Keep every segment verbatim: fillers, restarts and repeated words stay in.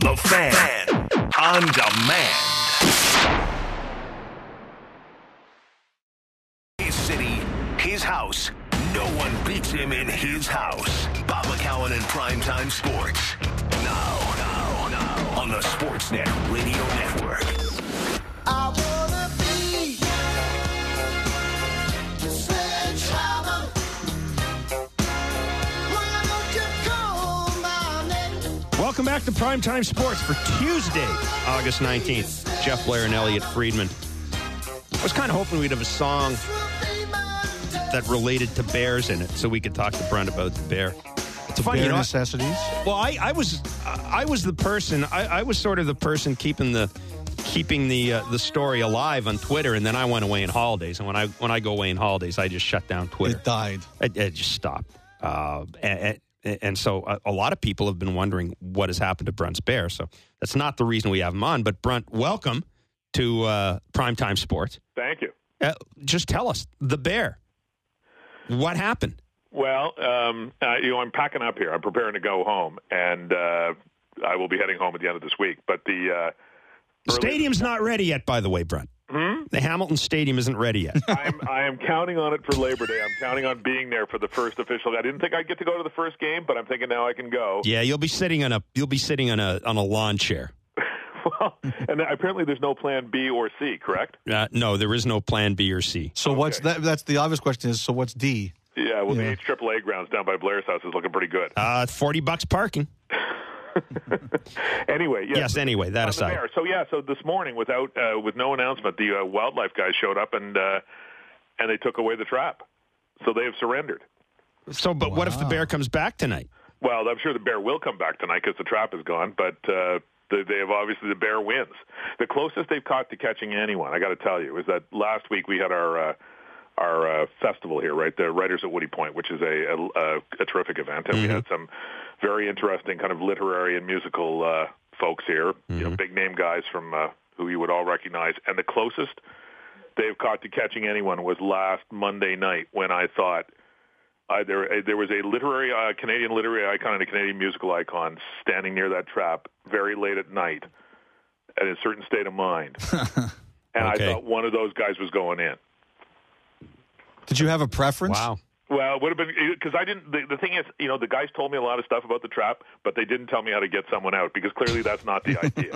The Fan on demand. His city, his house. No one beats him in his house. Bob McCowan and Primetime Sports. Now, now, now on the Sportsnet Radio Network. I wanna be the sledgehammer. Why don't you call my name? Welcome back to Primetime Sports for Tuesday, August nineteenth. Jeff Blair and Elliot Friedman. I was kind of hoping we'd have a song that related to bears in it, so we could talk to Brent about the bear. It's the funny, bear you know. necessities. Well, I, I was, I was the person. I, I was sort of the person keeping the, keeping the uh, the story alive on Twitter, and then I went away in holidays. And when I when I go away in holidays, I just shut down Twitter. It died. It, it just stopped. Uh, and, and so a, a lot of people have been wondering what has happened to Brent's bear. So that's not the reason we have him on. But Brent, welcome to uh, Primetime Sports. Thank you. Uh, just tell us the bear. What happened? Well, um, uh, you know, I'm packing up here. I'm preparing to go home, and uh, I will be heading home at the end of this week. But the uh, the early- stadium's not ready yet, by the way, Brent. Hmm? The Hamilton Stadium isn't ready yet. I'm, I am counting on it for Labor Day. I'm counting on being there for the first official. I didn't think I'd get to go to the first game, but I'm thinking now I can go. Yeah, you'll be sitting on a you'll be sitting on a on a lawn chair. Well, and then apparently there's no plan B or C, correct? Uh, no, there is no plan B or C. So Okay. what's that? That's the obvious question is, so what's D? Yeah, well, Yeah. the H triple A grounds down by Blair's house is looking pretty good. Uh, forty bucks parking. Anyway, yes. Yes. Anyway, that On the aside. bear. So yeah, so this morning, without uh, with no announcement, the uh, wildlife guys showed up and uh, and they took away the trap. So they have surrendered. So, but what if the bear comes back tonight? Well, I'm sure the bear will come back tonight because the trap is gone. But uh, they, they have obviously the bear wins. The closest they've caught to catching anyone, I got to tell you, is that last week we had our uh, our uh, festival here, right? The Writers at Woody Point, which is a a, a terrific event, and Mm-hmm. we had some very interesting kind of literary and musical uh, folks here. Mm-hmm. You know, big name guys from uh, who you would all recognize. And the closest they've caught to catching anyone was last Monday night when I thought. Uh, there, uh, there was a literary uh, Canadian literary icon and a Canadian musical icon standing near that trap very late at night at a certain state of mind. And Okay. I thought one of those guys was going in. Did you have a preference? Wow. Well, it would have been because I didn't. The, the thing is, you know, the guys told me a lot of stuff about the trap, but they didn't tell me how to get someone out because clearly that's not the idea.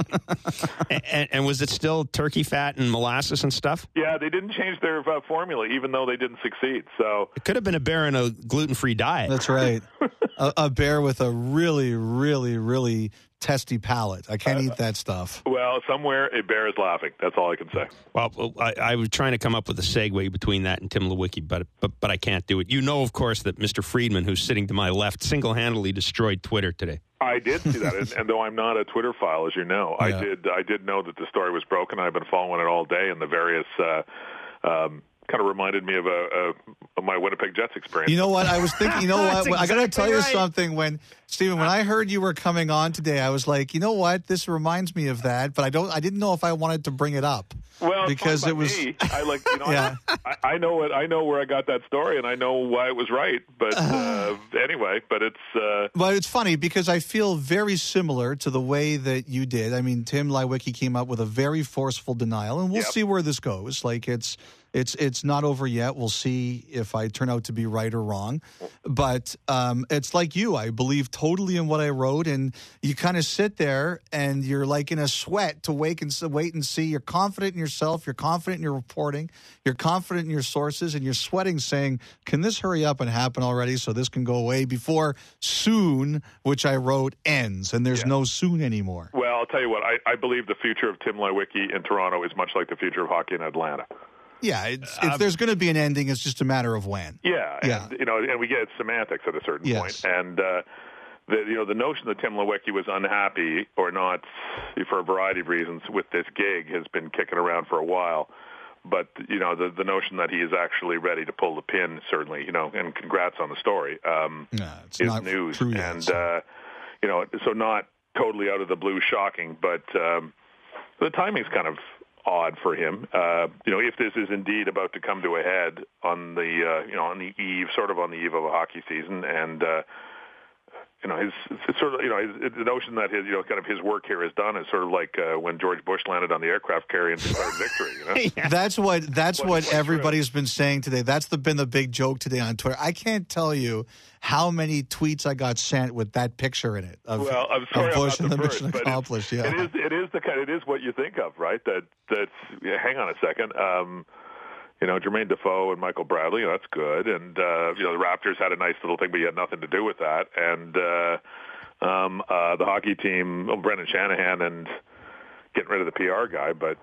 And, and was it still turkey fat and molasses and stuff? Yeah, they didn't change their uh, formula, even though they didn't succeed. So It could have been a bear in a gluten-free diet. That's right. a, a bear with a really, really, really testy palate. I can't eat that stuff. well, somewhere a bear is laughing. That's all I can say. Well, I, I was trying to come up with a segue between that and Tim Lewicki, but, but but I can't do it. You know, of course, that Mister Friedman, who's sitting to my left, single-handedly destroyed Twitter today. I did see that, and, and though I'm not a Twitter file, as you know, Yeah. I did. I did know that the story was broken. I've been following it all day, and the various uh, um, kind of reminded me of a, a of my Winnipeg Jets experience. You know what? I was thinking, you know what? That's I got to exactly tell you right. something. When, Stephen, when I heard you were coming on today, I was like, you know what? This reminds me of that, but I don't, I didn't know if I wanted to bring it up. well, it's because fine it by was- me. I like, you know, Yeah. I, I know it. I know where I got that story, and I know why it was right. But uh, anyway, but it's uh, But it's funny because I feel very similar to the way that you did. I mean, Tim Lewicki came up with a very forceful denial, and we'll Yep. see where this goes. Like it's it's it's not over yet. We'll see if I turn out to be right or wrong. But um, it's like you. I believe totally in what I wrote, and you kind of sit there and you're like in a sweat to wake and s- wait and see. You're confident in yourself. You're confident in your reporting. You're confident in your sources, and you're sweating, saying, "Can this hurry up and happen already so this can go away before soon?" Which I wrote ends, and there's Yeah. no soon anymore. well. I'll tell you what. I, I believe the future of Tim Lewicki in Toronto is much like the future of hockey in Atlanta. Yeah, it's, if there's going to be an ending, it's just a matter of when. Yeah, Yeah. and you know, and we get semantics at a certain Yes. point, and uh, the you know the notion that Tim Lewicki was unhappy or not for a variety of reasons with this gig has been kicking around for a while. But you know, the the notion that he is actually ready to pull the pin, certainly, you know, and congrats on the story, um, No, it's is not news, true yet, and so. uh, you know, so not totally out of the blue, shocking, but um, the timing's kind of odd for him. Uh, you know, if this is indeed about to come to a head on the, uh, you know, on the eve, sort of on the eve of a hockey season, and uh, you know, his it's sort of, you know, his, the notion that his, you know, kind of his work here is done is sort of like uh, when George Bush landed on the aircraft carrier and declared victory. You know? Yeah. That's what that's What- what what's everybody's been saying today. That's the, been the big joke today on Twitter. I can't tell you how many tweets I got sent with that picture in it of, Well, I'm sorry of Bush I'm and not the the first, mission but it- accomplished. Yeah, It is. It is the kind. It is what you think of, right? That that's. Yeah, hang on a second. Um, you know, Jermaine Defoe and Michael Bradley. You know, that's good. And uh, you know, the Raptors had a nice little thing, but you had nothing to do with that. And uh, um, uh, the hockey team, well, Brendan Shanahan, and getting rid of the P R guy. But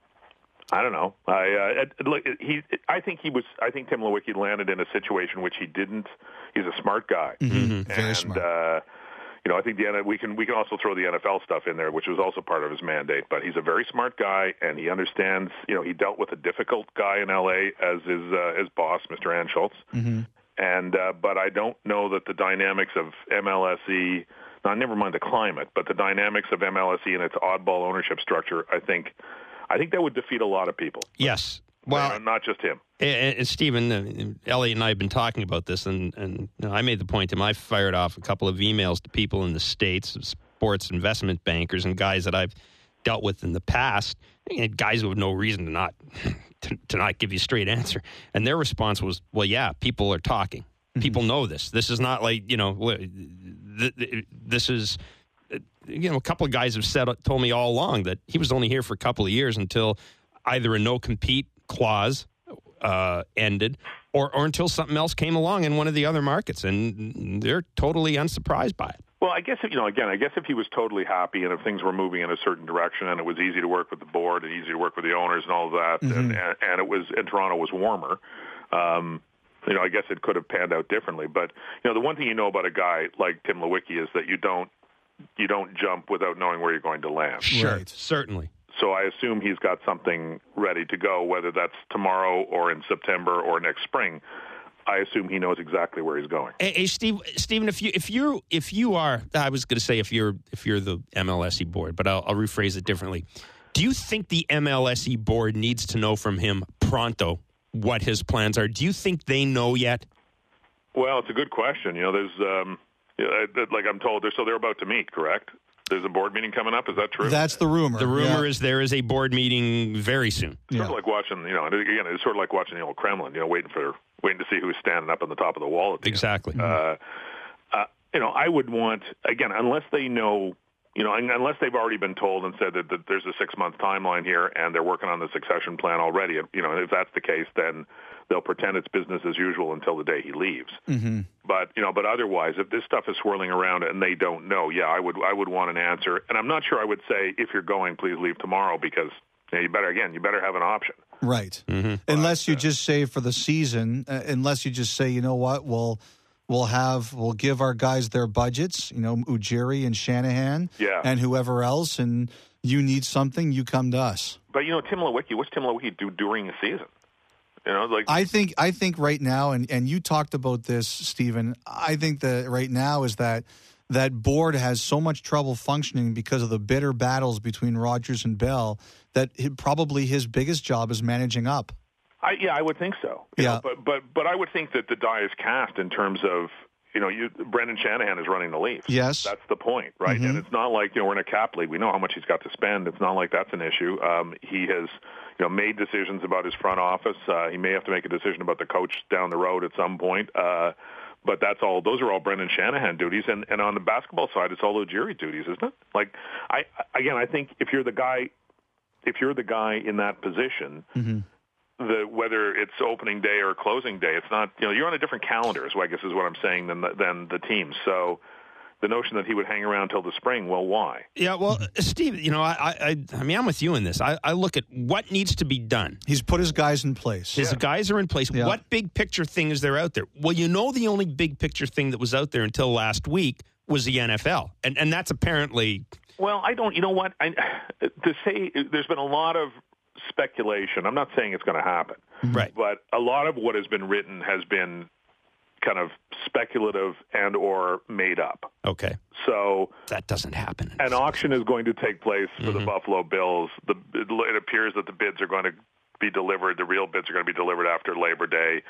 I don't know. I uh, it, look. He. I think he was. I think Tim Lewicki landed in a situation which he didn't. He's a smart guy. mm-hmm. very and, smart. Uh, you know, I think the N- we can we can also throw the N F L stuff in there, which was also part of his mandate. But he's a very smart guy, and he understands. You know, he dealt with a difficult guy in L A as his uh, his boss, Mister Ann Schultz. Mm-hmm. And uh, but I don't know that the dynamics of M L S E. Now, never mind the climate, but the dynamics of M L S E and its oddball ownership structure. I think, I think that would defeat a lot of people. Yes. Well, Uh, not just him. And, and Stephen, uh, Elliot and I have been talking about this, and, and you know, I made the point to him. I fired off a couple of emails to people in the States, sports investment bankers, and guys that I've dealt with in the past, and guys who have no reason to not to, to not give you a straight answer. And their response was, well, yeah, people are talking. People know this. This is not like, you know, th- th- this is, uh, you know, a couple of guys have said, told me all along that he was only here for a couple of years until either a no-compete clause uh, ended or, or until something else came along in one of the other markets. And they're totally unsurprised by it. Well, I guess, if, you know, again, I guess if he was totally happy and if things were moving in a certain direction and it was easy to work with the board and easy to work with the owners and all of that, Mm-hmm. and, and, and it was, and Toronto was warmer, um, you know, I guess it could have panned out differently. But, you know, the one thing you know about a guy like Tim Lewicki is that you don't, you don't jump without knowing where you're going to land. Sure, Right. certainly. So I assume he's got something ready to go, whether that's tomorrow or in September or next spring. I assume he knows exactly where he's going. Hey, hey Steve, Stephen, if you if you if you are, I was going to say if you're if you're the M L S E board, but I'll, I'll rephrase it differently. Do you think the M L S E board needs to know from him pronto what his plans are? Do you think they know yet? Well, it's a good question. You know, there's um, you know, like I'm told, they're, so they're about to meet, correct? There's a board meeting coming up. Is that true? That's the rumor. The rumor Yeah. is there is a board meeting very soon. It's sort Yeah. of like watching, you know, and again, it's sort of like watching the old Kremlin. You know, waiting for waiting to see who's standing up on the top of the wall. At the end. Exactly. Uh, uh, you know, I would want, again, unless they know, you know, un- unless they've already been told and said that, that there's a six-month timeline here and they're working on the succession plan already, you know, if that's the case, then they'll pretend it's business as usual until the day he leaves. Mm-hmm. But, you know, but otherwise, if this stuff is swirling around and they don't know, yeah, I would I would want an answer. And I'm not sure I would say, if you're going, please leave tomorrow, because you know, you better, again, you better have an option. Right. Mm-hmm. Unless you just say for the season, uh, unless you just say, you know what, we'll we'll have we'll give our guys their budgets, you know, Ujiri and Shanahan, Yeah. and whoever else, and you need something, you come to us. But, you know, Tim Lewicki, what's Tim Lewicki do during the season? You know, like I think I think right now, and, and you talked about this, Stephen. I think that right now is that that board has so much trouble functioning because of the bitter battles between Rodgers and Bell that he, probably his biggest job is managing up. I, yeah, I would think so. You Yeah. know, but but but I would think that the die is cast in terms of, you know, you Brendan Shanahan is running the Leafs. Yes. That's the point, right? Mhm. And it's not like, you know, we're in a cap league. We know how much he's got to spend. It's not like that's an issue. Um, he has, you know, made decisions about his front office. Uh, he may have to make a decision about the coach down the road at some point. Uh, but that's all. Those are all Brendan Shanahan duties. And and on the basketball side, it's all Ujiri duties, isn't it? Like, I again, I think if you're the guy, if you're the guy in that position. Mm-hmm. The, whether it's opening day or closing day, it's not, you know, you're on a different calendar, is what I guess is what I'm saying, than the, than the team. So the notion that he would hang around till the spring, well, why? Yeah, well, Steve, you know, I, I, I mean, I'm with you in this. I, I look at what needs to be done. He's put his guys in place. His guys are in place. Yeah. What big picture thing is there out there? Well, you know, the only big picture thing that was out there until last week was the N F L, and and that's apparently. Well, I don't, you know what, I, to say, there's been a lot of speculation. I'm not saying it's going to happen. Right. But a lot of what has been written has been kind of speculative and or made up. Okay. So That doesn't happen. an auction is going to take place for Mm-hmm. the Buffalo Bills. The, it, it appears that the bids are going to be delivered. The real bids are going to be delivered after Labor Day.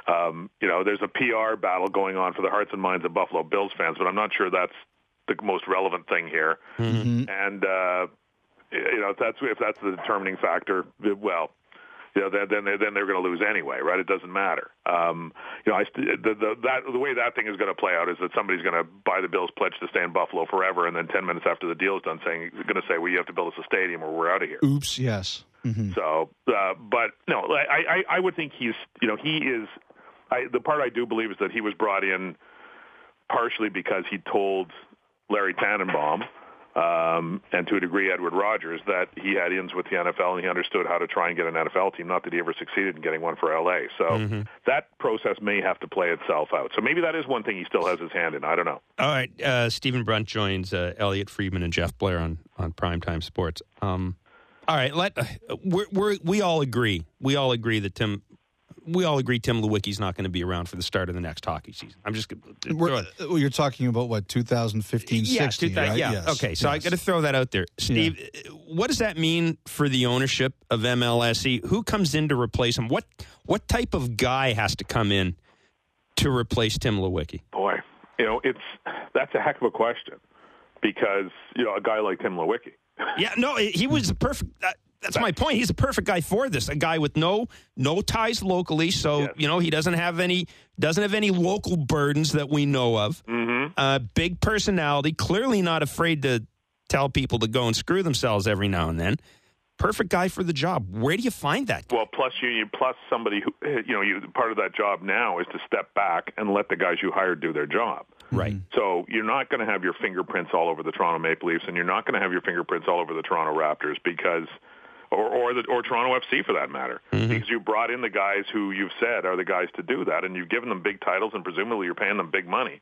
Um, you know, there's a P R battle going on for the hearts and minds of Buffalo Bills fans, but I'm not sure that's the most relevant thing here. Mm-hmm. And uh, you know, if that's if that's the determining factor, well, you know, then then they're, then they're going to lose anyway, right? It doesn't matter. Um, you know, I st- the, the that the way that thing is going to play out is that somebody's going to buy the Bills' pledge to stay in Buffalo forever, and then ten minutes after the deal is done, saying going to say, "Well, you have to build us a stadium, or we're out of here." Oops. Yes. Mm-hmm. So, uh, but no, I, I I would think he's you know he is. I, the part I do believe is that he was brought in partially because he told Larry Tannenbaum, um, and to a degree Edward Rogers, that he had ins with the N F L and he understood how to try and get an N F L team, not that he ever succeeded in getting one for L A. So mm-hmm. that process may have to play itself out. So maybe that is one thing he still has his hand in. I don't know. All right. Uh, Stephen Brunt joins uh, Elliot Friedman and Jeff Blair on, on Primetime Sports. Um, all right. Let, uh, we're, we're, we all agree. We all agree that Tim... We all agree Tim Lewicki's not going to be around for the start of the next hockey season. I'm just going to well, you're talking about, what, twenty fifteen sixteen, yeah, right? Yeah, yes. okay, so yes. I got to throw that out there. Steve, yeah. What does that mean for the ownership of M L S E? Who comes in to replace him? What what type of guy has to come in to replace Tim Lewicki? Boy, you know, it's that's a heck of a question because, you know, a guy like Tim Lewicki. Yeah, no, he was a perfect... Uh, That's my point. He's a perfect guy for this. A guy with no no ties locally, so yes. you know he doesn't have any doesn't have any local burdens that we know of. Mm-hmm. Uh, big personality, clearly not afraid to tell people to go and screw themselves every now and then. Perfect guy for the job. Where do you find that guy? Well, plus you plus somebody who you know you part of that job now is to step back and let the guys you hired do their job. Right. So you're not going to have your fingerprints all over the Toronto Maple Leafs, and you're not going to have your fingerprints all over the Toronto Raptors because. Or or, the, or Toronto F C for that matter, mm-hmm. because you brought in the guys who you've said are the guys to do that, and you've given them big titles, and presumably you're paying them big money.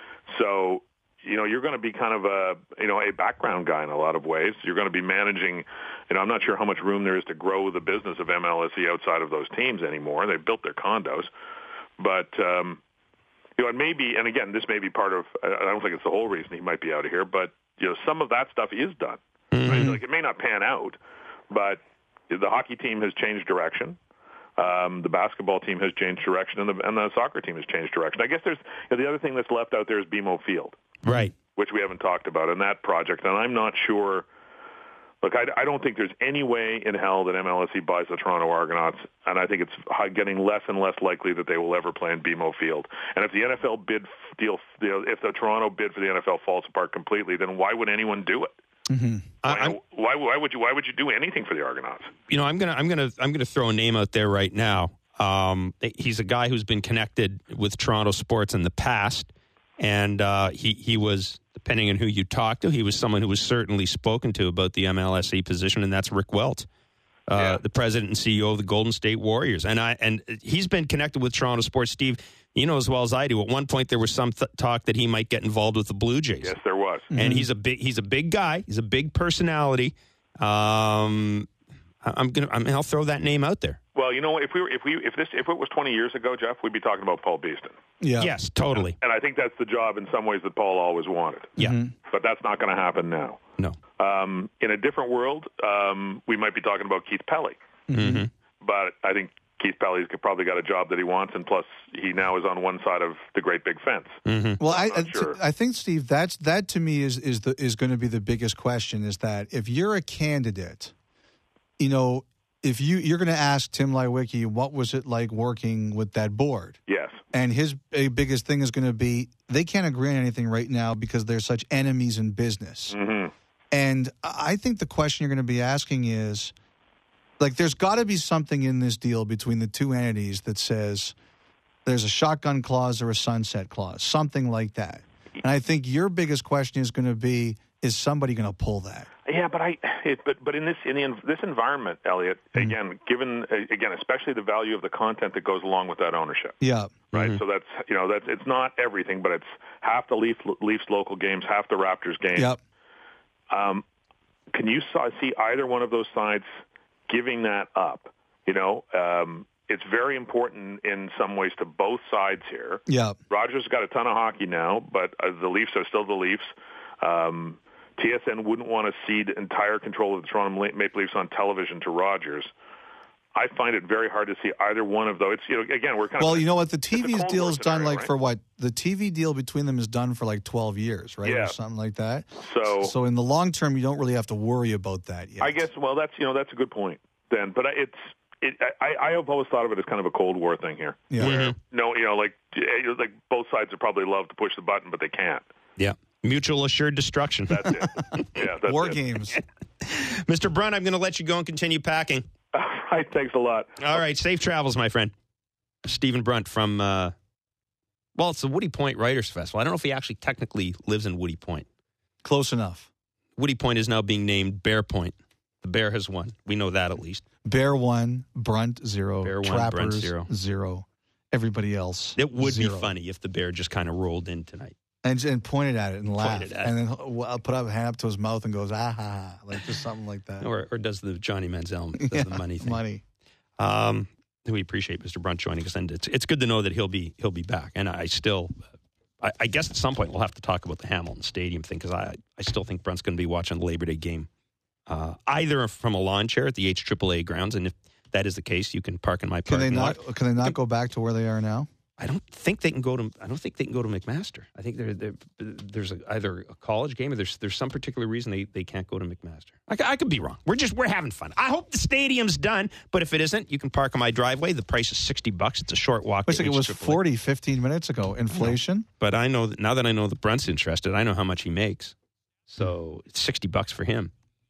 So, you know, you're going to be kind of a you know a background guy in a lot of ways. You're going to be managing. You know, I'm not sure how much room there is to grow the business of M L S E outside of those teams anymore. They've built their condos, but um, you know, and maybe, and again, this may be part of. I don't think it's the whole reason he might be out of here, but you know, some of that stuff is done. Mm-hmm. Right? Like it may not pan out. But the hockey team has changed direction. Um, the basketball team has changed direction, and the, and the soccer team has changed direction. I guess there's you know, the other thing that's left out there is B M O Field, right? Which we haven't talked about in that project, and I'm not sure. Look, I, I don't think there's any way in hell that M L S E buys the Toronto Argonauts, and I think it's getting less and less likely that they will ever play in B M O Field. And if the N F L bid deal, if the Toronto bid for the N F L falls apart completely, then why would anyone do it? Mm-hmm. Why, why, why would you? Why would you do anything for the Argonauts? You know, I'm gonna, I'm gonna, I'm gonna throw a name out there right now. Um, he's a guy who's been connected with Toronto sports in the past, and uh, he he was, depending on who you talk to, he was someone who was certainly spoken to about the M L S E position, and that's Rick Welts, uh, yeah. the president and C E O of the Golden State Warriors, and I and he's been connected with Toronto sports. Steve, you know as well as I do. At one point, there was some th- talk that he might get involved with the Blue Jays. Yes, there was. And mm-hmm. he's a big he's a big guy. He's a big personality. Um, I'm gonna I mean, I'll throw that name out there. Well, you know, if we were, if we if this if it was twenty years ago, Jeff, we'd be talking about Paul Beeston. Yeah. Yes, totally. And I think that's the job in some ways that Paul always wanted. Yeah. Mm-hmm. But that's not going to happen now. No. Um, in a different world, um, we might be talking about Keith Pelly. Mm-hmm. But I think Keith Pelly's probably got a job that he wants, and plus he now is on one side of the great big fence. Mm-hmm. Well, I, I, sure. I think, Steve, that's that to me is is the is going to be the biggest question. Is that if you're a candidate, you know, if you you're going to ask Tim Lewicki, what was it like working with that board? Yes. And his uh, biggest thing is going to be they can't agree on anything right now because they're such enemies in business. Mm-hmm. And I think the question you're going to be asking is. Like, there's got to be something in this deal between the two entities that says there's a shotgun clause or a sunset clause, something like that. And I think your biggest question is going to be, is somebody going to pull that? Yeah, but I, it, but but in this in the, this environment, Elliot, mm-hmm. again, given again, especially the value of the content that goes along with that ownership. Yeah. Right. Mm-hmm. So that's you know that's it's not everything, but it's half the Leaf, Leafs local games, half the Raptors games. Yep. Um, can you saw, see either one of those sides giving that up? You know, um, it's very important in some ways to both sides here. Yeah. Rogers got a ton of hockey now, but uh, the Leafs are still the Leafs. Um, T S N wouldn't want to cede entire control of the Toronto Maple Leafs on television to Rogers. I find it very hard to see either one of those. It's, you know, again, we're kind well, of... you know what? The T it's a V's Cold deal War is done scenario, like right? for what? The T V deal between them is done for like twelve years, right? Yeah. Or something like that. So, So in the long term, you don't really have to worry about that yet. I guess, well, that's, you know, that's a good point, then. But I- it's... It, I, I have always thought of it as kind of a Cold War thing here. Yeah. Where, Mm-hmm. no, you know, like, like both sides would probably love to push the button, but they can't. Yeah. Mutual assured destruction. That's it. Yeah, that's War it. games. Mister Brunt, I'm going to let you go and continue packing. All right, thanks a lot. All right. Safe travels, my friend. Stephen Brunt from, uh, well, it's the Woody Point Writers Festival. I don't know if he actually technically lives in Woody Point. Close enough. Woody Point is now being named Bear Point. The Bear has won. We know that at least. Bear one, Brunt zero, Bear one, Trappers Brunt zero. zero. Everybody else. It would zero. be funny if the Bear just kind of rolled in tonight. And, and pointed at it and laughed. Pointed at and then uh, put up a hand up to his mouth and goes, ah, ha, ha, like just something like that. Or, or does the Johnny Manziel, does Yeah, the money thing. Money. Um, we appreciate Mister Brunt joining us, and it's it's good to know that he'll be he'll be back. And I still, I, I guess at some point we'll have to talk about the Hamilton Stadium thing, because I I still think Brunt's going to be watching the Labor Day game, uh, either from a lawn chair at the H triple A grounds, and if that is the case, you can park in my Can parking they lot. not? Can they not go back to where they are now? I don't think they can go to. I don't think they can go to McMaster. I think there there there's a, either a college game or there's there's some particular reason they, they can't go to McMaster. I, I could be wrong. We're just we're having fun. I hope the stadium's done, but if it isn't, you can park on my driveway. The price is sixty bucks. It's a short walk. Looks to like it was H triple A. forty, fifteen minutes ago. Inflation. But I know that now that I know that Brunt's interested, I know how much he makes. So it's sixty bucks for him.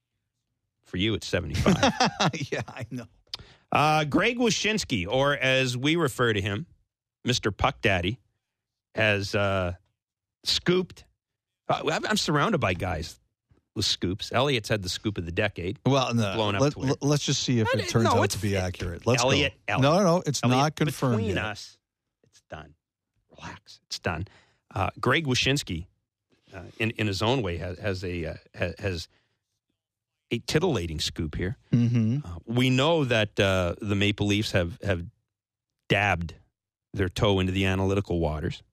For you, it's seventy five. Yeah, I know. Uh, Greg Wyshynski, or as we refer to him, Mister Puck Daddy, has uh, scooped. Uh, I'm I'm surrounded by guys with scoops. Elliot's had the scoop of the decade. Well, no, Blowing up let, Twitter. us just see if No, it turns no, out it's to be fit. accurate. Let's Elliot, go. Elliot. No, no, no. It's Elliot, not confirmed between yet. us, it's done. Relax. It's done. Uh, Greg Wyshynski, uh, in, in his own way, has, has a uh, has, has a titillating scoop here. Mm-hmm. Uh, we know that uh, the Maple Leafs have, have dabbed their toe into the analytical waters.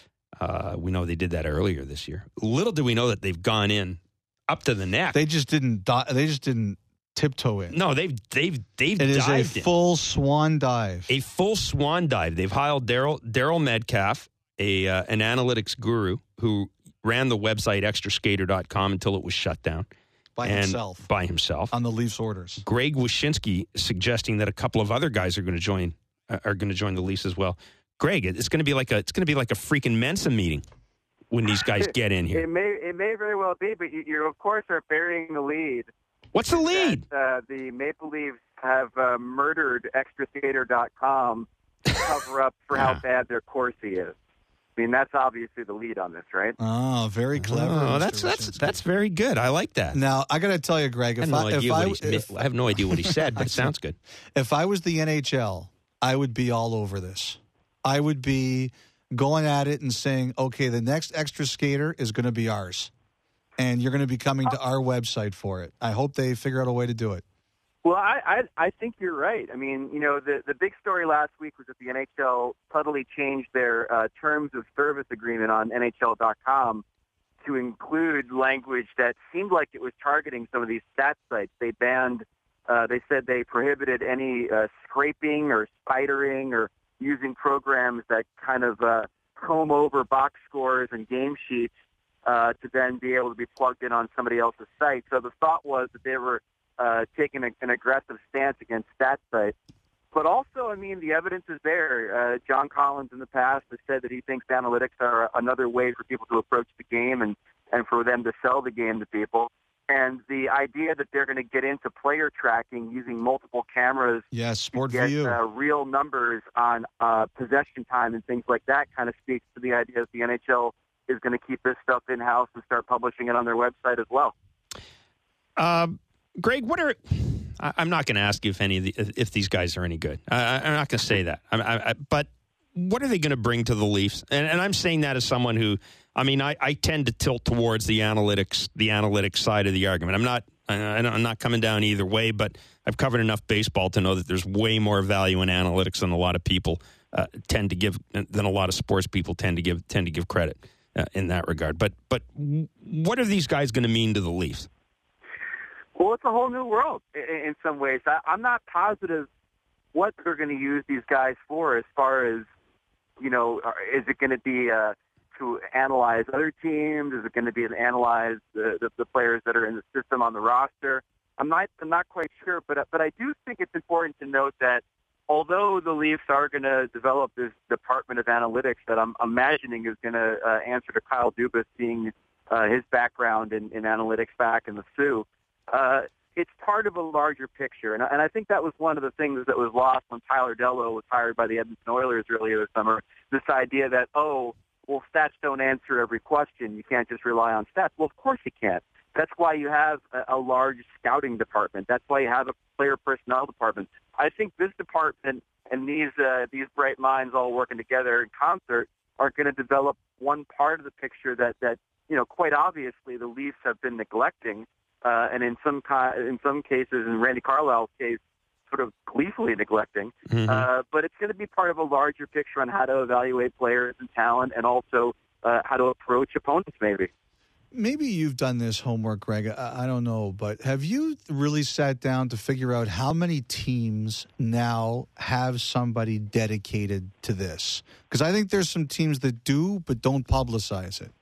Uh, we know they did that earlier this year. Little do we know that they've gone in up to the neck. They just didn't. Di- they just didn't tiptoe in. no, they've they've they've It is a dived in. full swan dive. A full swan dive. They've hired Daryl Daryl Metcalf, a uh, an analytics guru who ran the website extra skater dot com until it was shut down by and himself By himself. on the Leafs orders. Greg Wyshynski suggesting that a couple of other guys are going to join uh, are going to join the Leafs as well. Greg, it's going to be like a it's going to be like a freaking Mensa meeting when these guys get in here. It may it may very well be, but you, you of course are burying the lead. What's the lead? That, uh, the Maple Leafs have uh, murdered extra skater dot com to cover up for how Yeah. bad their Corsi is. I mean, that's obviously the lead on this, right? Oh, very clever. Oh, Mister that's that's Wyshynski. that's very good. I like that. Now I got to tell you, Greg. I If have no I, if idea I, what he if, I have no idea what he said, but it sounds good. if I was the N H L, I would be all over this. I would be going at it and saying, okay, the next extra skater is going to be ours. And you're going to be coming to our website for it. I hope they figure out a way to do it. Well, I, I I think you're right. I mean, you know, the the big story last week was that the N H L subtly changed their uh, terms of service agreement on N H L dot com to include language that seemed like it was targeting some of these stat sites. They banned, uh, they said they prohibited any uh, scraping or spidering or using programs that kind of uh, comb over box scores and game sheets uh, to then be able to be plugged in on somebody else's site. So the thought was that they were uh, taking a, an aggressive stance against stat sites. But also, I mean, the evidence is there. Uh, John Collins in the past has said that he thinks analytics are another way for people to approach the game and, and for them to sell the game to people. And the idea that they're going to get into player tracking using multiple cameras Yes, Sport to get View. uh, real numbers on uh, possession time and things like that kind of speaks to the idea that the N H L is going to keep this stuff in-house and start publishing it on their website as well. Uh, Greg, what are I, I'm not going to ask you if any of the, if these guys are any good. I, I, I'm not going to say that. I, I, I, but what are they going to bring to the Leafs? And, and I'm saying that as someone who, I mean, I, I tend to tilt towards the analytics, the analytics side of the argument. I'm not, I, I'm not coming down either way, but I've covered enough baseball to know that there's way more value in analytics than a lot of people uh, tend to give, than a lot of sports people tend to give tend to give credit uh, in that regard. But but what are these guys going to mean to the Leafs? Well, it's a whole new world in, in some ways. I, I'm not positive what they're going to use these guys for as far as, you know, is it going to be uh, to analyze other teams? Is it going to be to analyze the, the, the players that are in the system on the roster? I'm not, I'm not quite sure, but but I do think it's important to note that although the Leafs are going to develop this department of analytics that I'm imagining is going to uh, answer to Kyle Dubas, seeing uh, his background in, in analytics back in the Sioux, uh, it's part of a larger picture. And, and I think that was one of the things that was lost when Tyler Dellow was hired by the Edmonton Oilers earlier this summer, this idea that, oh, well, stats don't answer every question. You can't just rely on stats. Well, of course you can't. That's why you have a, a large scouting department. That's why you have a player personnel department. I think this department and these uh, these bright minds all working together in concert are going to develop one part of the picture that, that you know, quite obviously the Leafs have been neglecting, uh, and in some ki- in some cases, in Randy Carlyle's case, sort of gleefully neglecting. Mm-hmm. Uh, but it's going to be part of a larger picture on how to evaluate players and talent, and also uh, how to approach opponents, maybe. Maybe you've done this homework, Greg. I, I don't know, but have you really sat down to figure out how many teams now have somebody dedicated to this? Because I think there's some teams that do, but don't publicize it.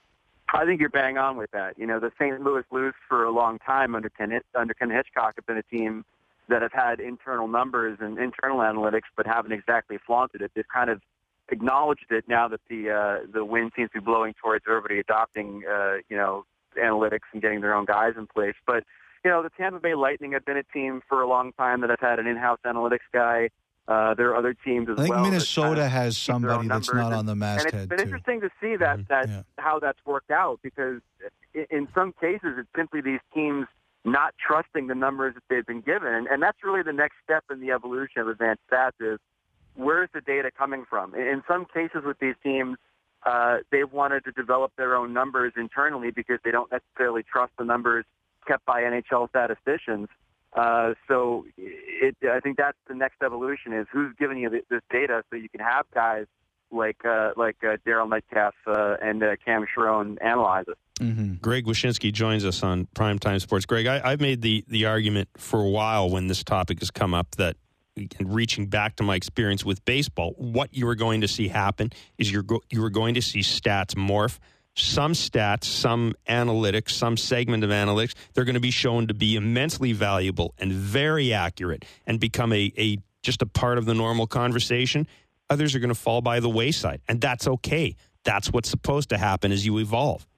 I think you're bang on with that. You know, the Saint Louis Blues for a long time under Ken, under Ken Hitchcock have been a team that have had internal numbers and internal analytics, but haven't exactly flaunted it. They've kind of acknowledged it now that the uh, the wind seems to be blowing towards everybody adopting, uh, you know, analytics and getting their own guys in place. But, you know, the Tampa Bay Lightning have been a team for a long time that have had an in-house analytics guy. Uh, there are other teams as well. I think well Minnesota kind of has somebody that's not on the masthead, and it's been too. interesting to see that, that yeah. how that's worked out, because in some cases it's simply these teams not trusting the numbers that they've been given. And, and that's really the next step in the evolution of advanced stats is, where's the data coming from? In some cases with these teams, uh, they've wanted to develop their own numbers internally because they don't necessarily trust the numbers kept by N H L statisticians. Uh, so it, I think that's the next evolution is who's giving you this data so you can have guys like uh, like uh, Daryl Metcalf uh, and uh, Cam Charron analyze it. Mm-hmm. Greg Wyshynski joins us on Primetime Sports. Greg, I, I've made the, the argument for a while when this topic has come up that, and reaching back to my experience with baseball, what you are going to see happen is you're go- you are going to see stats morph. Some stats, some analytics, some segment of analytics, they're going to be shown to be immensely valuable and very accurate and become a, a just a part of the normal conversation. Others are going to fall by the wayside, and that's okay. That's what's supposed to happen as you evolve.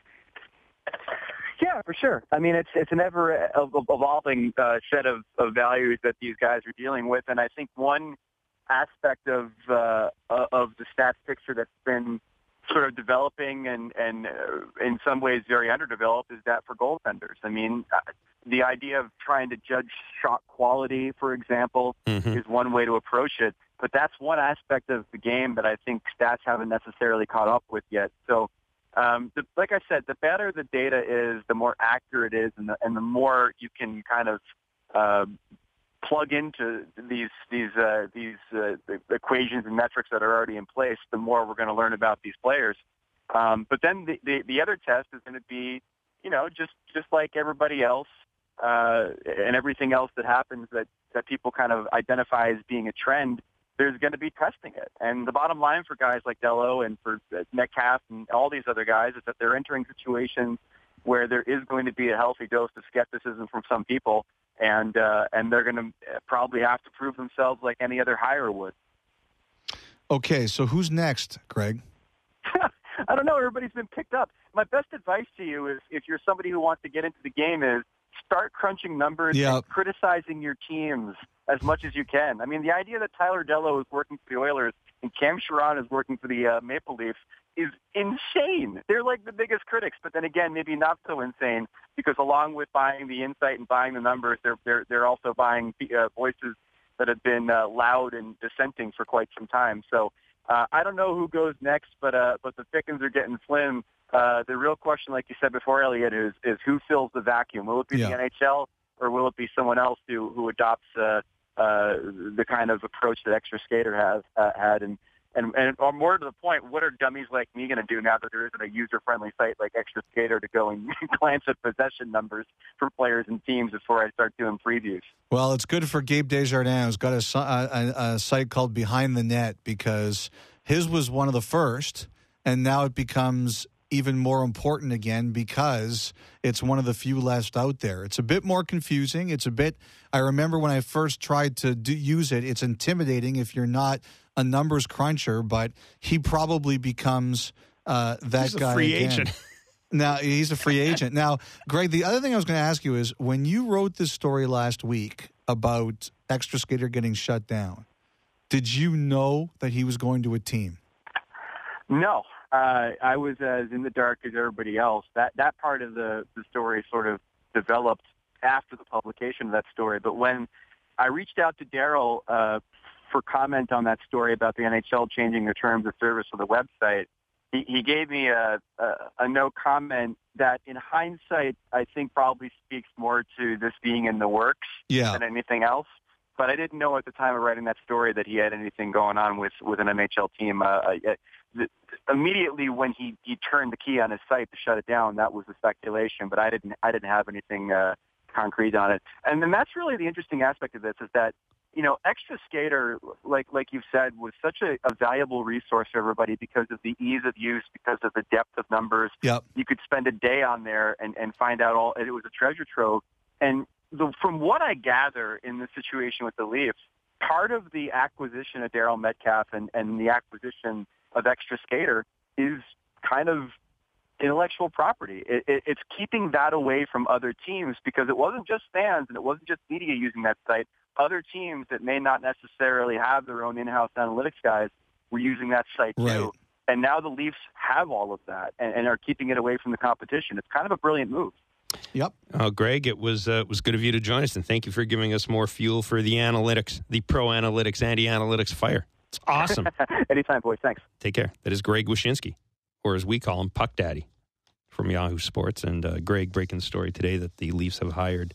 Yeah, for sure. I mean, it's it's an ever evolving uh, set of, of values that these guys are dealing with, and I think one aspect of uh, of the stats picture that's been sort of developing and and uh, in some ways very underdeveloped is that for goaltenders. I mean, uh, the idea of trying to judge shot quality, for example, mm-hmm. is one way to approach it, but that's one aspect of the game that I think stats haven't necessarily caught up with yet. So. Um, the, like I said, the better the data is, the more accurate it is, and the, and the more you can kind of uh, plug into these these uh, these uh, the equations and metrics that are already in place, the more we're going to learn about these players. Um, but then the, the, the other test is going to be, you know, just just like everybody else uh, and everything else that happens that, that people kind of identify as being a trend. There's going to be testing it. And the bottom line for guys like Dellow and for Metcalf and all these other guys is that they're entering situations where there is going to be a healthy dose of skepticism from some people, and uh, and they're going to probably have to prove themselves like any other hire would. Okay, so who's next, Greg? I don't know. Everybody's been picked up. My best advice to you is if you're somebody who wants to get into the game is start crunching numbers yep. and criticizing your teams as much as you can. I mean, the idea that Tyler Dellow is working for the Oilers and Cam Charron is working for the uh, Maple Leafs is insane. They're like the biggest critics, but then again, maybe not so insane because along with buying the insight and buying the numbers, they're they're they're also buying uh, voices that have been uh, loud and dissenting for quite some time. So uh, I don't know who goes next, but uh, but the pickings are getting slim. Uh, the real question, like you said before, Elliot, is is who fills the vacuum? Will it be yeah. the N H L or will it be someone else who who adopts uh, uh, the kind of approach that Extra Skater has uh, had? And And, and or more to the point, what are dummies like me going to do now that there isn't a user-friendly site like Extra Skater to go and glance at possession numbers for players and teams before I start doing previews? Well, it's good for Gabe Desjardins, who's got a, a, a site called Behind the Net, because his was one of the first, and now it becomes even more important again because it's one of the few left out there. It's a bit more confusing. It's a bit, I remember when I first tried to do, use it, it's intimidating if you're not a numbers cruncher, but he probably becomes uh, that He's guy a free again. agent. Now, he's a free agent. Now, Greg, the other thing I was going to ask you is when you wrote this story last week about Extra Skater getting shut down, did you know that he was going to a team? No. Uh, I was as in the dark as everybody else. That that part of the, the story sort of developed after the publication of that story. But when I reached out to Daryl uh, for comment on that story about the N H L changing their terms of service for the website, he, he gave me a, a, a no comment that in hindsight I think probably speaks more to this being in the works Yeah. than anything else. But I didn't know at the time of writing that story that he had anything going on with, with an N H L team. Uh, uh, the, immediately when he, he turned the key on his site to shut it down, that was the speculation. But I didn't I didn't have anything uh, concrete on it. And then that's really the interesting aspect of this is that, you know, Extra Skater, like like you've said, was such a, a valuable resource for everybody because of the ease of use, because of the depth of numbers. Yep. You could spend a day on there and, and find out all. It was a treasure trove. And the, from what I gather in the situation with the Leafs, part of the acquisition of Daryl Metcalf and, and the acquisition of Extra Skater is kind of intellectual property. It, it, it's keeping that away from other teams because it wasn't just fans and it wasn't just media using that site. Other teams that may not necessarily have their own in-house analytics guys were using that site too. Right. And now the Leafs have all of that and, and are keeping it away from the competition. It's kind of a brilliant move. Yep. Uh, Greg, it was uh, it was good of you to join us, and thank you for giving us more fuel for the analytics, the pro analytics, anti-analytics fire. It's awesome. Anytime, boys. Thanks. Take care. That is Greg Wyshynski, or as we call him, Puck Daddy, from Yahoo Sports. And uh, Greg breaking the story today that the Leafs have hired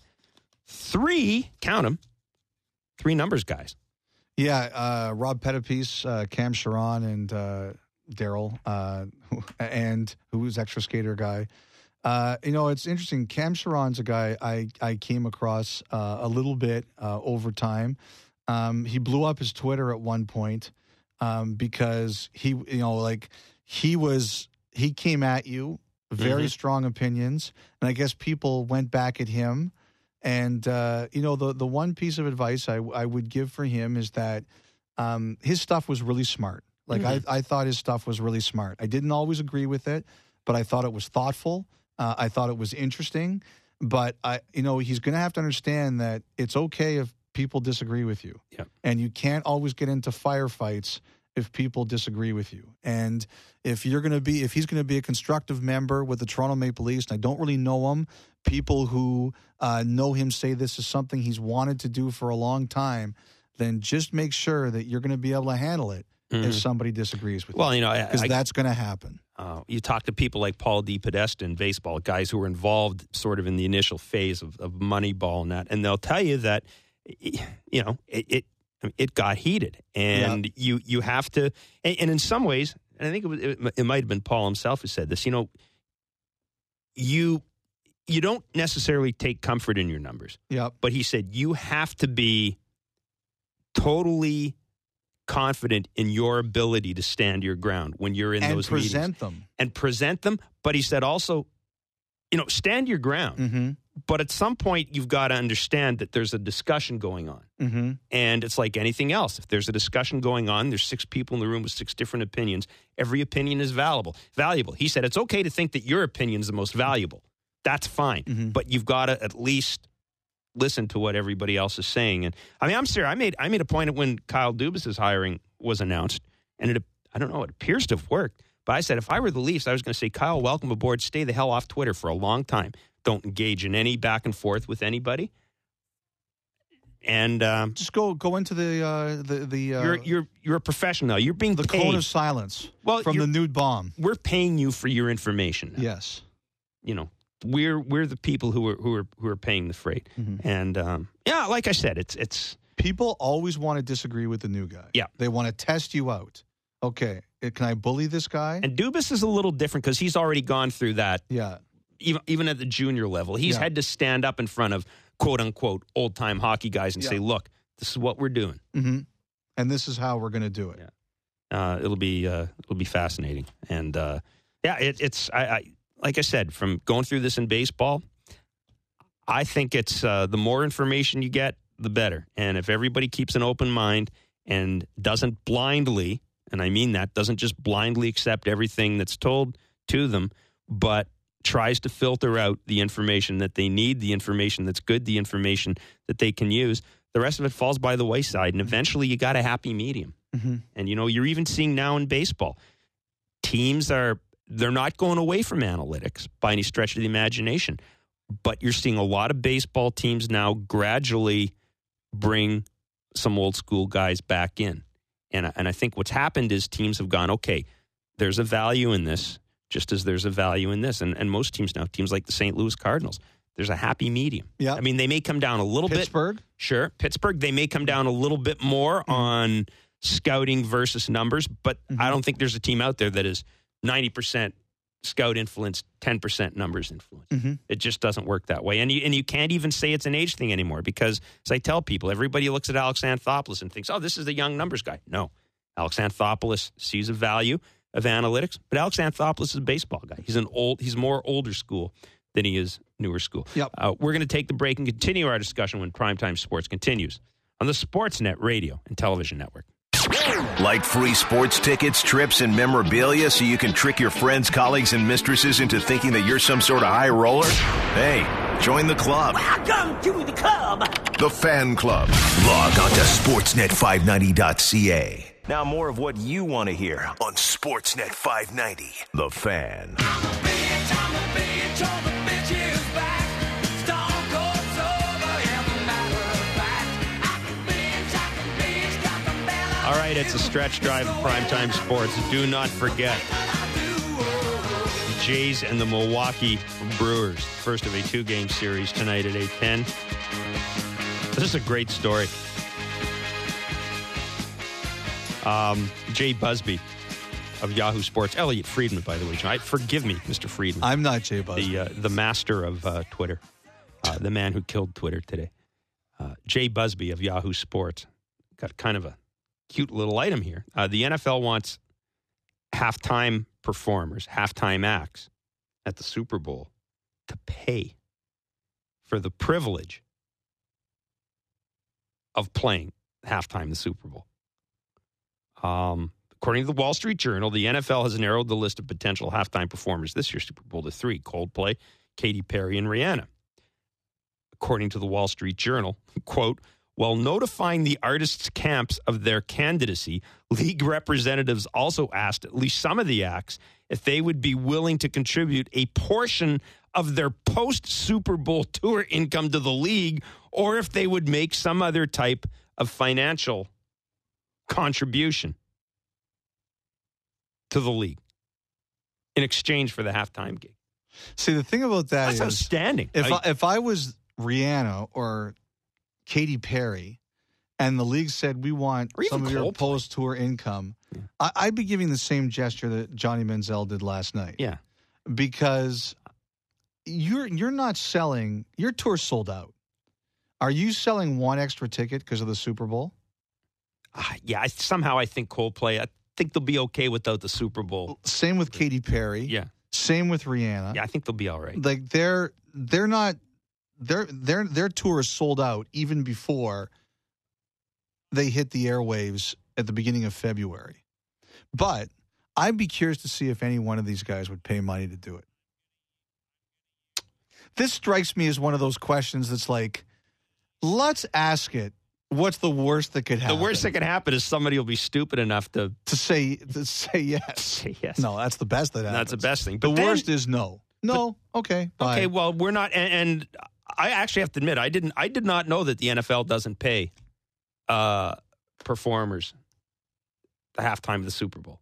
three, count them, three numbers guys. Yeah, uh, Rob Pettipies, uh, Cam Sharon, and uh, Daryl, uh, and who's Extra Skater guy. Uh, you know, it's interesting. Cam Sharon's a guy I, I came across uh, a little bit uh, over time. Um, he blew up his Twitter at one point um, because he, you know, like he was, he came at you, very mm-hmm. strong opinions, and I guess people went back at him. And, uh, you know, the, the one piece of advice I, I would give for him is that um, his stuff was really smart. Like, mm-hmm. I, I thought his stuff was really smart. I didn't always agree with it, but I thought it was thoughtful. Uh, I thought it was interesting. But, I, you know, he's going to have to understand that it's okay if people disagree with you. Yeah. And you can't always get into firefights if people disagree with you. And if you're going to be, if he's going to be a constructive member with the Toronto Maple Leafs, and I don't really know him, people who uh, know him say this is something he's wanted to do for a long time, then just make sure that you're going to be able to handle it mm-hmm. if somebody disagrees with well, you. you know, because that's going to happen. Uh, you talk to people like Paul DePodesta in baseball, guys who were involved sort of in the initial phase of, of Moneyball and that, and they'll tell you that, you know, it, it it got heated, and yep. you you have to, and, and in some ways, and I think it, was, it, it might have been Paul himself who said this. You know, you you don't necessarily take comfort in your numbers. Yep. But he said you have to be totally confident in your ability to stand your ground when you're in and those present meetings. them And present them. But he said also, you know, stand your ground. Mm-hmm. But at some point, you've got to understand that there's a discussion going on. Mm-hmm. And it's like anything else. If there's a discussion going on, there's six people in the room with six different opinions. Every opinion is valuable. Valuable. He said it's okay to think that your opinion is the most valuable. That's fine. Mm-hmm. But you've got to at least listen to what everybody else is saying. And I mean, I'm serious. I made I made a point of when Kyle Dubas's hiring was announced, and it I don't know, it appears to have worked. But I said if I were the Leafs, I was going to say, Kyle, welcome aboard. Stay the hell off Twitter for a long time. Don't engage in any back and forth with anybody. And um, just go go into the uh, the the uh, you're you're you're a professional. You're being the paid. cone of silence. Well, from the nude bomb. We're paying you for your information now. Yes, you know we're we're the people who are who are who are paying the freight. Mm-hmm. And um, yeah, like I said, it's it's people always want to disagree with the new guy. Yeah, they want to test you out. Okay, uh, can I bully this guy? And Dubas is a little different because he's already gone through that. Yeah. Even, even at the junior level. He's Yeah. had to stand up in front of quote-unquote old-time hockey guys and Yeah. say, look, this is what we're doing. Mm-hmm. And this is how we're going to do it. Yeah. Uh, it'll be uh, it'll be fascinating. And, uh, yeah, it, it's, I, I like I said, from going through this in baseball, I think it's uh, the more information you get, the better. And if everybody keeps an open mind and doesn't blindly, and I mean that, doesn't just blindly accept everything that's told to them, but tries to filter out the information that they need, the information that's good, the information that they can use, the rest of it falls by the wayside. And eventually you got a happy medium. Mm-hmm. And, you know, you're even seeing now in baseball, teams are, they're not going away from analytics by any stretch of the imagination. But you're seeing a lot of baseball teams now gradually bring some old school guys back in. And, and I think what's happened is teams have gone, okay, there's a value in this, just as there's a value in this. And, and most teams now, teams like the Saint Louis Cardinals, there's a happy medium. Yeah. I mean, they may come down a little Pittsburgh? bit. Sure. Pittsburgh, they may come down a little bit more mm-hmm. on scouting versus numbers, but mm-hmm. I don't think there's a team out there that is ninety percent scout influence, ten percent numbers influence. Mm-hmm. It just doesn't work that way. And you, and you can't even say it's an age thing anymore because, as I tell people, everybody looks at Alex Anthopoulos and thinks, oh, this is the young numbers guy. No. Alex Anthopoulos sees a value of analytics, but Alex Anthopoulos is a baseball guy. He's an old, he's more older school than he is newer school. Yep. Uh, we're going to take the break and continue our discussion when Primetime Sports continues on the Sportsnet Radio and Television Network. Like free sports tickets, trips, and memorabilia so you can trick your friends, colleagues, and mistresses into thinking that you're some sort of high roller? Hey, join the club. Welcome to the club. The Fan Club. Log on to sportsnet five ninety dot c a. Now more of what you want to hear on Sportsnet five ninety. The Fan. I'm a bitch, I'm a bitch, all the bitch is back. Stone Cold sober, as a matter of fact. I can bitch, I can bitch, got the bell. All right, it's a stretch drive of Primetime Sports. Do not forget the Jays and the Milwaukee Brewers. First of a two-game series tonight at eight ten. This is a great story. Um, Jay Busby of Yahoo Sports. Elliot Friedman, by the way. I, forgive me, Mister Friedman. I'm not Jay Busby. The, uh, the master of uh, Twitter. Uh, the man who killed Twitter today. Uh, Jay Busby of Yahoo Sports. Got kind of a cute little item here. Uh, the N F L wants halftime performers, halftime acts at the Super Bowl to pay for the privilege of playing halftime the Super Bowl. Um, according to the Wall Street Journal, the N F L has narrowed the list of potential halftime performers this year's Super Bowl to three: Coldplay, Katy Perry, and Rihanna. According to the Wall Street Journal, quote, while notifying the artists' camps of their candidacy, league representatives also asked at least some of the acts if they would be willing to contribute a portion of their post-Super Bowl tour income to the league, or if they would make some other type of financial contribution to the league in exchange for the halftime gig. See, the thing about that That's is, outstanding. If I- I, if I was Rihanna or Katy Perry, and the league said we want Or even some of your Coldplay. post-tour income, Yeah. I, I'd be giving the same gesture that Johnny Manziel did last night. Yeah. Because you're you're not selling, your tour sold out. Are you selling one extra ticket because of the Super Bowl? Uh, yeah, I, somehow I think Coldplay, I think they'll be okay without the Super Bowl. Same with Katy Perry. Yeah. Same with Rihanna. Yeah, I think they'll be all right. Like they're they're not their their their tour is sold out even before they hit the airwaves at the beginning of February. But I'd be curious to see if any one of these guys would pay money to do it. This strikes me as one of those questions that's like, let's ask it. What's the worst that could happen? The worst that could happen is somebody will be stupid enough to to say to say yes. say yes. No, that's the best that happens. That's the best thing. The But then- worst is no. No. okay. Bye. Okay, well, we're not, and, and I actually have to admit, I didn't, I did not know that the N F L doesn't pay uh, performers the halftime of the Super Bowl.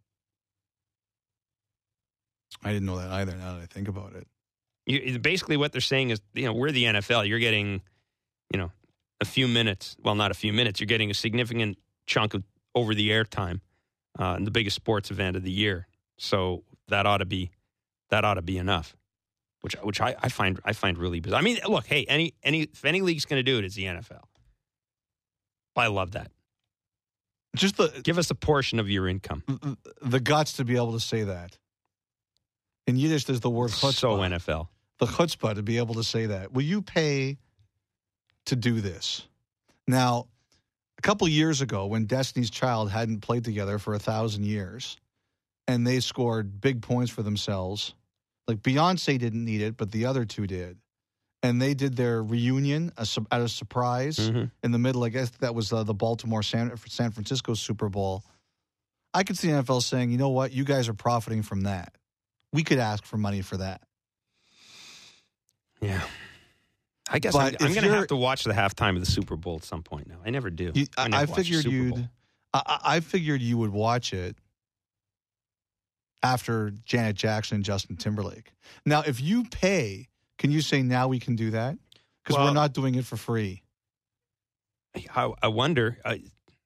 I didn't know that either. Now that I think about it. You, basically, what they're saying is, you know, we're the N F L. You're getting, you know, a few minutes. Well, not a few minutes. You're getting a significant chunk of over-the-air time uh, and the biggest sports event of the year. So that ought to be that ought to be enough. Which which I, I find I find really bizarre. I mean, look, hey, any any if any league's going to do it, it's the N F L. I love that. Just the Give us a portion of your income. the guts to be able to say that. In Yiddish, there's the word chutzpah. So N F L. The chutzpah to be able to say that. Will you pay to do this? Now, a couple years ago, when Destiny's Child hadn't played together for a thousand years, and they scored big points for themselves, like Beyonce didn't need it, but the other two did. And they did their reunion a, at a surprise Mm-hmm. in the middle. I guess that was uh, the Baltimore San, San Francisco Super Bowl. I could see the N F L saying, you know what, you guys are profiting from that. We could ask for money for that. Yeah. I guess But I'm, I'm if going to you're- have to watch the halftime of the Super Bowl at some point now. I never do. You, I, never I watch the figured Super Bowl. you'd. I, I figured you would watch it after Janet Jackson and Justin Timberlake. Now, if you pay, can you say now we can do that? Because Well- we're not doing it for free. I, I wonder, uh,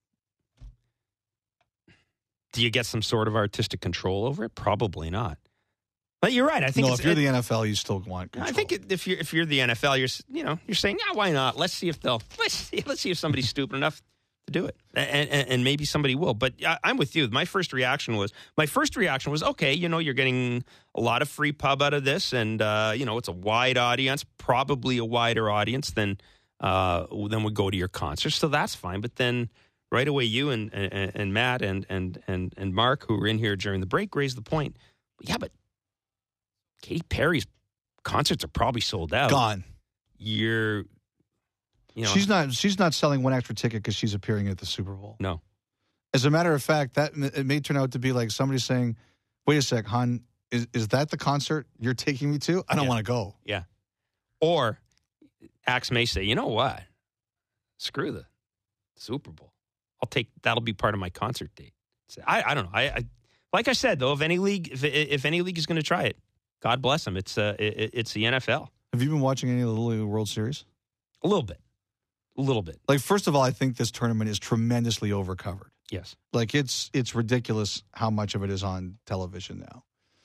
do you get some sort of artistic control over it? Probably not. But you're right. I think No, it's, if you're it- the N F L, you still want control. I think it, if you're if you're the N F L, you're s- you know you're saying, yeah, why not? Let's see if they'll let's see, let's see if somebody's stupid enough to do it, and, and and maybe somebody will. But I, I'm with you. My first reaction was my first reaction was okay. You know, you're getting a lot of free pub out of this, and uh, you know it's a wide audience, probably a wider audience than uh, than would go to your concert. So that's fine. But then right away, you and and, and Matt and and and and Mark, who were in here during the break, raised the point. Yeah, but Katy Perry's concerts are probably sold out. Gone. You're, you know, she's not. She's not selling one extra ticket because she's appearing at the Super Bowl. no. As a matter of fact, that it may turn out to be like somebody saying, "Wait a sec, hon, is is that the concert you're taking me to? I don't Yeah. want to go." Yeah. Or Axe may say, you know what? Screw the Super Bowl. I'll take that'll be part of my concert date. So I, I don't know. I, I like I said though, if any league if if any league is going to try it, God bless them. It's uh it, it's the N F L. Have you been watching any of the Little League World Series? A little bit, a little bit. Like, first of all, I think this tournament is tremendously overcovered. Yes. Like, it's it's ridiculous how much of it is on television now.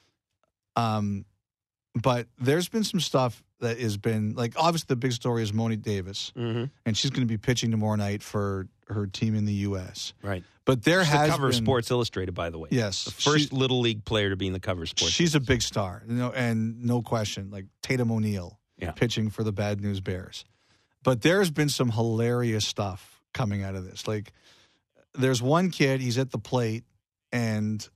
Um, but there's been some stuff that has been, like, obviously the big story is Moni Davis, Mm-hmm. and she's going to be pitching tomorrow night for her team in the U S. Right. But there She's has the cover been, of Sports Illustrated, by the way. Yes, The first she- little league player to be in the cover of Sports. she's a big star, you know, and no question, like Tatum O'Neal Yeah. pitching for the Bad News Bears. But there's been some hilarious stuff coming out of this. Like, there's one kid, he's at the plate, and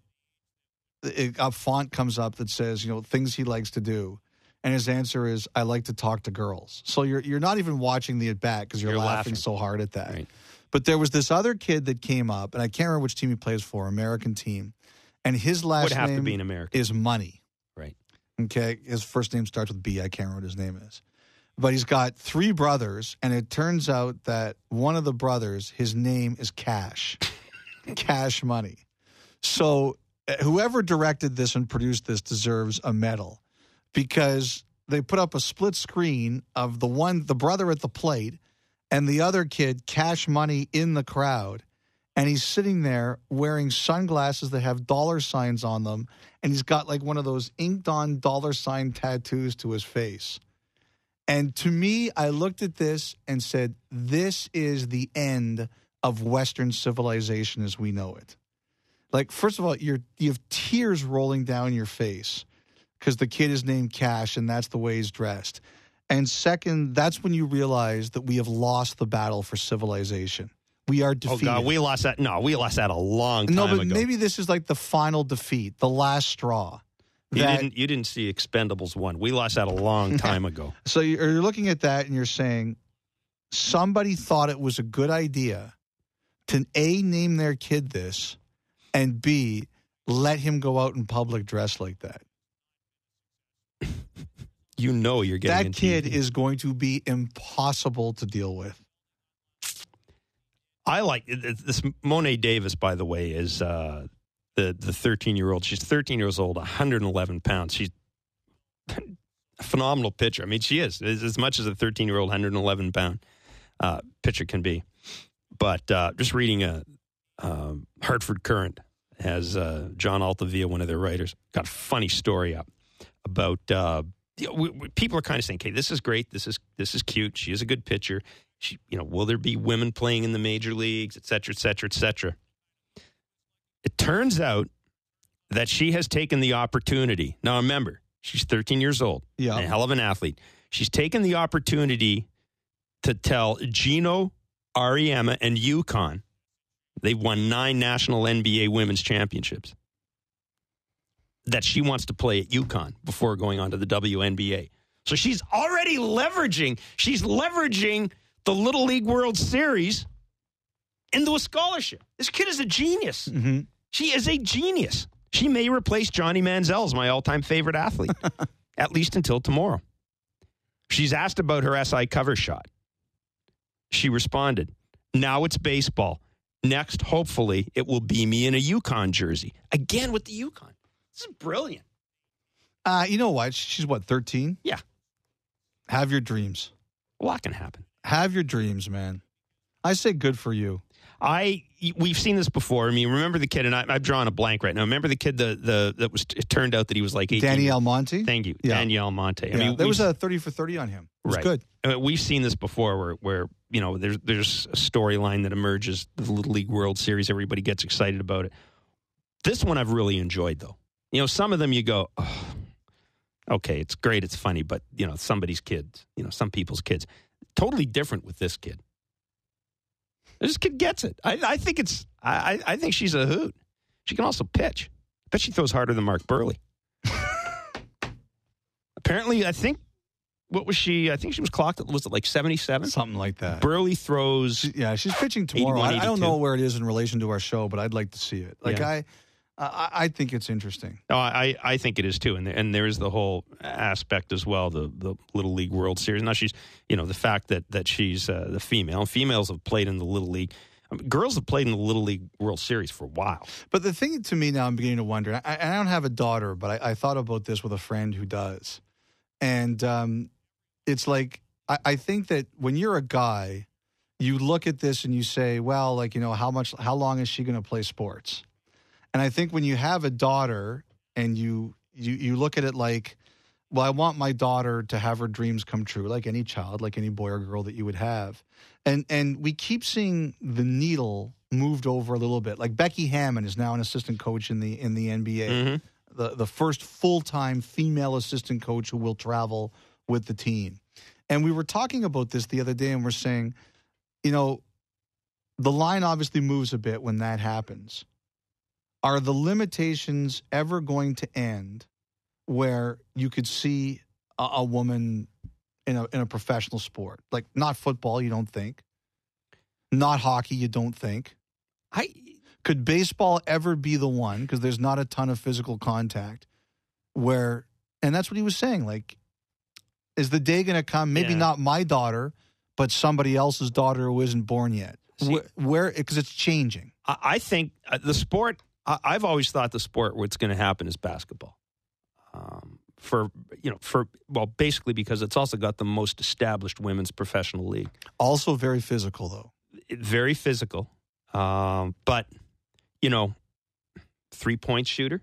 it, a font comes up that says, you know, things he likes to do. And his answer is, I like to talk to girls. So you're you're not even watching the at-bat because you're, You're laughing, laughing. so hard at that. Right. But there was this other kid that came up, and I can't remember which team he plays for, American team. And his last Would have name to be an American. is Money. Right. Okay, his first name starts with B. I can't remember what his name is. But he's got three brothers, and it turns out that one of the brothers, his name is Cash. Cash Money. So uh, whoever directed this and produced this deserves a medal because they put up a split screen of the one, the brother at the plate, and the other kid, Cash Money, in the crowd. And he's sitting there wearing sunglasses that have dollar signs on them. And he's got like one of those inked on dollar sign tattoos to his face. And to me, I looked at this and said, this is the end of Western civilization as we know it. Like, first of all, you're, you have tears rolling down your face because the kid is named Cash and that's the way he's dressed. And second, that's when you realize that we have lost the battle for civilization. We are Oh defeated. God, we lost that. No, we lost that a long time no, but ago. maybe this is like the final defeat, the last straw. you that- didn't. You didn't see Expendables one. We lost that a long time ago. So you're you're looking at that and you're saying somebody thought it was a good idea to A, name their kid this, and B, let him go out in public dressed like that. You know you're getting That in kid T V. is going to be impossible to deal with. I like this. Monet Davis, by the way, is uh, the the thirteen year old. She's thirteen years old, one hundred eleven pounds. She's a phenomenal pitcher. I mean, she is as as much as a thirteen year old, one hundred eleven pound uh, pitcher can be. But uh, just reading a um, Hartford Current, has uh, John Altavia, one of their writers, got a funny story up about uh, you know, we, we, people are kind of saying, "Okay, this is great. This is this is cute. She is a good pitcher. She, you know, will there be women playing in the major leagues, et cetera, et cetera, et cetera?" It turns out that she has taken the opportunity. Now, remember, she's thirteen years old. Yeah, a hell of an athlete. She's taken the opportunity to tell Gino Auriemma and UConn. They've won nine national N B A women's championships. That she wants to play at UConn before going on to the W N B A. So she's already leveraging, she's leveraging the Little League World Series into a scholarship. This kid is a genius. Mm-hmm. She is a genius. She may replace Johnny Manziel as my all-time favorite athlete, at least until tomorrow. She's asked about her S I cover shot. She responded, "Now it's baseball. Next, hopefully, it will be me in a UConn jersey." Again with the UConn. This is brilliant. Uh, you know what? She's what, thirteen? Yeah. Have your dreams. A lot can happen. Have your dreams, man. I say good for you. I we've seen this before. I mean, remember the kid, and I, I've drawn a blank right now. Remember the kid the the that was it turned out that he was like eighteen. Danielle Monte? Thank you, Yeah. Danielle Monte. I Yeah, mean, there was we've- a thirty for thirty on him. It was right. good. I mean, we've seen this before, where where you know there's there's a storyline that emerges, the Little League World Series. Everybody gets excited about it. This one I've really enjoyed, though. You know, some of them you go, oh, okay, it's great, it's funny, but you know, somebody's kids, you know, some people's kids. Totally different with this kid. This kid gets it. I, I think it's. I, I think she's a hoot. She can also pitch. I bet she throws harder than Mark Burley. Apparently, I think. What was she? I think she was clocked. Was it like seventy-seven? Something like that. Burley throws. She- yeah, she's pitching tomorrow. eighty-one, I, I don't eighty-two. know where it is in relation to our show, but I'd like to see it. Like Yeah. I, I, I think it's interesting. No, I, I think it is too, and there, and there is the whole aspect as well, the the Little League World Series. Now she's, you know, the fact that that she's uh, the female. Females have played in the Little League. I mean, girls have played in the Little League World Series for a while. But the thing to me now, I'm beginning to wonder. I, I don't have a daughter, but I, I thought about this with a friend who does, and um, it's like I, I think that when you're a guy, you look at this and you say, well, like, you know, how much, how long is she going to play sports? And I think when you have a daughter and you, you you look at it like, well, I want my daughter to have her dreams come true, like any child, like any boy or girl that you would have. And and we keep seeing the needle moved over a little bit. Like Becky Hammond is now an assistant coach in the in the N B A, Mhm. the the first full-time female assistant coach who will travel with the team. And we were talking about this the other day, and we're saying, you know, the line obviously moves a bit when that happens. Are the limitations ever going to end where you could see a, a woman in a in a professional sport? Like not football, you don't think? Not hockey, you don't think? I Could baseball ever be the one, because there's not a ton of physical contact, where, and that's what he was saying, like, is the day going to come, maybe Yeah. not my daughter, but somebody else's daughter who isn't born yet? See- Where, where, because it's changing. I, I think uh, the sport. I, I've always thought the sport where it's going to happen is basketball. Um, for you know, for well, basically because it's also got the most established women's professional league. Also very physical, though. It- very physical, um, but you know, three point shooter,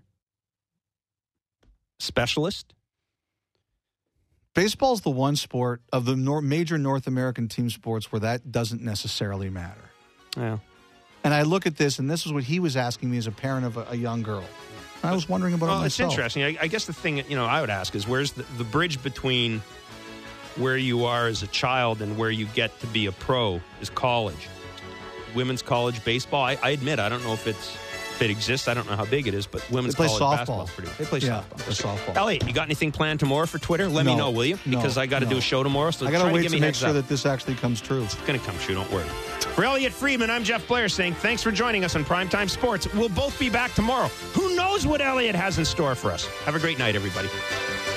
specialist. Baseball's the one sport of the nor- major North American team sports where that doesn't necessarily matter. Yeah. And I look at this, and this is what he was asking me as a parent of a, a young girl. And I was wondering about Well, it it's myself. interesting. I, I guess the thing you know I would ask is where's the, the bridge between where you are as a child and where you get to be a pro is college. Women's college baseball. I, I admit I don't know if it's if it exists. I don't know how big it is, but women's They play college softball. basketball is pretty. They play Yeah, softball. the softball. Elliot, you got anything planned tomorrow for Twitter? Let me No. know, will you? No, Because I got to no. do a show tomorrow. So I try got to wait give to me make heads sure up. that this actually comes true. It's going to come true. Don't worry. For Elliot Friedman, I'm Jeff Blair saying thanks for joining us on Primetime Sports. We'll both be back tomorrow. Who knows what Elliot has in store for us? Have a great night, everybody.